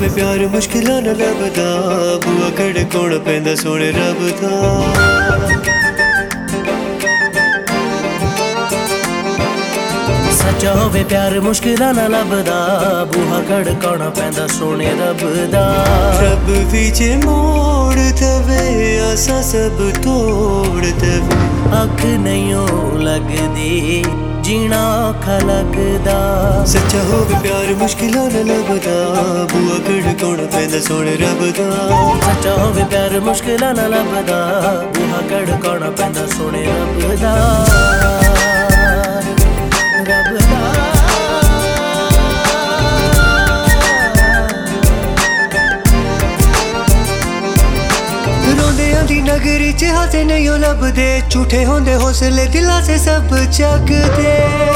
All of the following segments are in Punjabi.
ਹੋਵੇ ਪਿਆਰ ਮੁਸ਼ਕਿਲਾਂ ਨਾਲ ਲੱਭਦਾ, ਬੂਆ ਖੜਕਾਉਣਾ ਪੈਂਦਾ ਸੋਹਣੇ ਰੱਬ ਦਾ। ਸੱਚਾ ਹੋਵੇ ਪਿਆਰ ਮੁਸ਼ਕਿਲਾਂ ਨਾਲ ਲੱਭਦਾ, ਬੂਹਾ ਖੜਕਾਉਣਾ ਪੈਂਦਾ ਸੋਹਣੇ ਰੱਬ ਦਾ। ਰੱਬ ਵੀ ਜੇ ਮੋੜ ਦਵੇ ਆਸਾਂ ਸਭ ਤੋੜ ਦਵੇ, ਅੱਖ ਨਹੀਂ ਉਹ ਲੱਗਦੀ ਜੀਣਾ ਔਖਾ ਲੱਗਦਾ। ਸੱਚਾ ਹੋਵੇ ਪਿਆਰ ਮੁਸ਼ਕਿਲਾਂ ਨਾਲ ਲੱਭਦਾ, ਬੂਆ ਖੜਕਾਉਣਾ ਪੈਂਦਾ ਸੋਹਣੇ ਰੱਬ ਦਾ। ਸੱਚਾ ਹੋਵੇ ਪਿਆਰ ਮੁਸ਼ਕਿਲਾਂ ਨਾਲ ਲੱਭਦਾ, ਬੂਹਾ ਖੜਕਾਉਣਾ ਪੈਂਦਾ ਸੋਹਣੇ ਰੱਬ ਦਾ। ਰੱਬ ਦਾ ਰੋਂਦਿਆਂ ਦੀ ਨਗਰੀ ਚ ਹਾਸੇ ਨਹੀਂ ਉਹ ਲੱਭਦੇ, ਝੂਠੇ ਹੁੰਦੇ ਹੌਸਲੇ ਦਿਲਾਂ ਸੇ ਸਭ ਚੱਕਦੇ।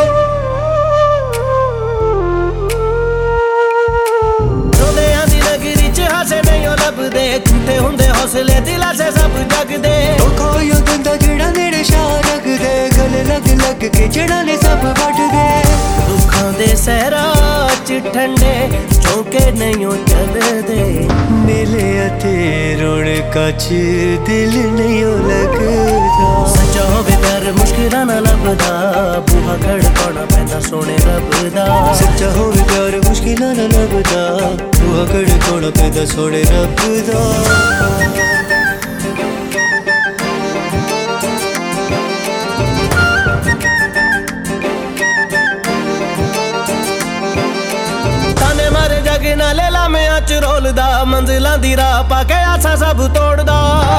ਰੋਂਦਿਆਂ ਦੀ ਨਗਰੀ ਚ ਹਾਸੇ ਨਹੀਂ ਉਹ ਲੱਭਦੇ, ਝੂਠੇ ਹੁੰਦੇ ਹੌਸਲੇ ਦਿਲਾਂ ਸੇ ਸਭ ਜਗਦੇ। ਧੋਖਾ ਉਹ ਦਿੰਦਾ ਜਿਹੜਾ ਨੇੜੇ ਸ਼ਾਹ ਰੱਖਦੇ, ਗਲੇ ਲੱਗ ਲੱਗ ਕੇ ਜੜਾਂ ਨੇ ਸਭ ਵੱਢਦੇ। ਦੁੱਖਾਂ ਦੇ ਸਹਿਰਾ ਚ ਠੰਡੇ ਝੋਂਕੇ ਨਹੀਂ ਉਹ ਚੱਲਦੇ, ਮੇਲੇ ਅਤੇ ਰੌਣਕਾਂ ਚ ਦਿਲ ਨਹੀਂ ਉਹ ਲੱਗਦਾ। ਸੱਚਾ ਹੋਵੇ ਪਿਆਰ ਮੁਸ਼ਕਿਲਾਂ ਨਾਲ ਲੱਭਦਾ, ਬੂਹਾ ਖੜਕਾਉਣਾ ਪੈਂਦਾ ਸੋਹਣੇ ਰੱਬ ਦਾ। ਸੱਚਾ ਹੋਵੇ ਪਿਆਰ ਮੁਸ਼ਕਿਲਾਂ ਨਾਲ ਲੱਭਦਾ, ਬੂਹਾ ਖੜਕਾਉਣਾ ਪੈਂਦਾ ਸੋਹਣੇ ਰੱਬ ਦਾ। ਨਾਲੇ ਲਾਮਿਆਂ ਚ ਰੋਲਦਾ, ਮੰਜ਼ਿਲਾਂ ਦੀ ਰਾਹ ਪਾ ਕੇ ਆਸਾਂ ਸਭ ਤੋੜਦਾ।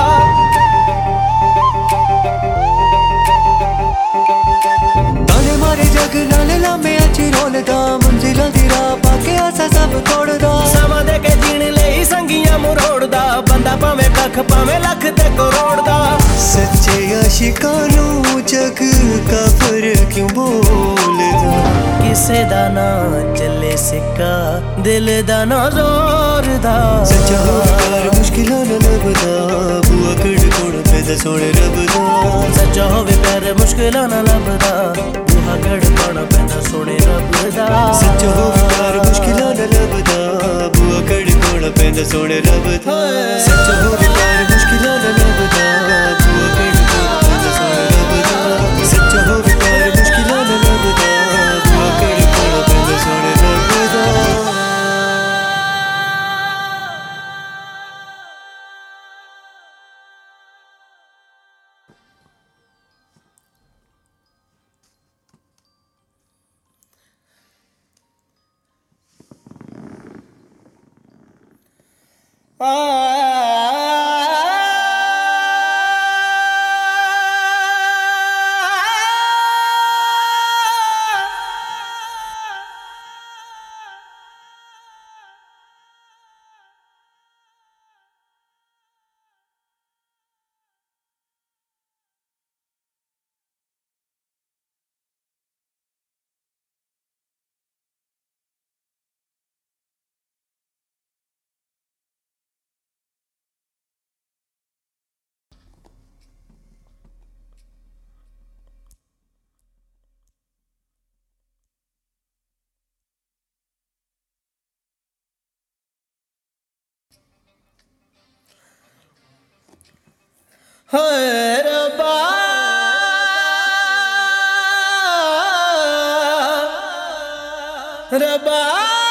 ਤਾਨੇ ਮਾਰੇ ਜਗ ਨਾਲੇ ਲਾਮਿਆਂ ਚ ਰੋਲਦਾ, ਮੰਜ਼ਿਲਾਂ ਦੀ ਰਾਹ ਪਾ ਕੇ ਆਸਾਂ ਸਭ ਤੋੜਦਾ। ਸਮਾਂ ਦੇ ਕੇ ਜੀਣ ਲਈ ਸੰਗੀਆਂ ਮਰੋੜਦਾ, ਬੰਦਾ ਭਾਵੇਂ ਕੱਖ ਭਾਵੇਂ ਲੱਖ ਤੇ ਕਰੋੜ ਦਾ। ਸੱਚੇ ਆਸ਼ਿਕਾਂ ਨੂੰ ਜਗ ਕਾਫਰ ਕਿਉਂ ਬੋਲਦਾ, ਕਿਸੇ ਦਾ ਨਾ ਚੱਲੇ ਸਿੱਕਾ ਦਿਲ ਦਾ ਨਾ ਜ਼ੋਰ ਦਾ। ਸੱਚਾ ਹੋਵੇ ਪਿਆਰ ਮੁਸ਼ਕਿਲਾਂ ਨਾਲ ਲੱਭਦਾ, ਬੂਆ ਖੜਕਾਉਣਾ ਪੈਂਦਾ ਸੋਹਣੇ ਰੱਬ ਦਾ। ਸੱਚਾ ਹੋਵੇ ਪਿਆਰ ਮੁਸ਼ਕਿਲਾਂ ਨਾਲ ਲੱਭਦਾ, ਬੂਹਾ ਖੜਕਾਉਣਾ ਪੈਂਦਾ ਸੋਹਣੇ ਰੱਬ ਦਾ। ਸੱਚਾ ਹੋਵੇ ਪਿਆਰ ਮੁਸ਼ਕਿਲਾਂ ਨਾਲ ਲੱਭਦਾ, ਬੂਆ ਖੜਕਾਉਣਾ ਪੈਂਦਾ ਸੋਹਣੇ ਰੱਬ ਦਾ। ਸੱਚਾ ਹੋਵੇ ਪਿਆਰ ਮੁਸ਼ਕਿਲਾਂ ਨਾਲ ਲੱਭਦਾ, ਬੂਆ ਖੜਕਾਉਣਾ ਪੈਂਦਾ ਸੋਹਣੇ ਰੱਬ ਦਾ। ਸੱਚਾ ਹੋਵੇ ਪਿਆਰ ਮੁਸ਼ਕਿਲਾਂ ਨਾਲ ਲੱਭਦਾ, ਬੂਆ ਖੜਕਾਉਣਾ ਪੈਂਦਾ ਸੋਹਣੇ ਰੱਬ ਦਾ। ਹਾਏ ਰੱਬਾ ਰੱਬਾ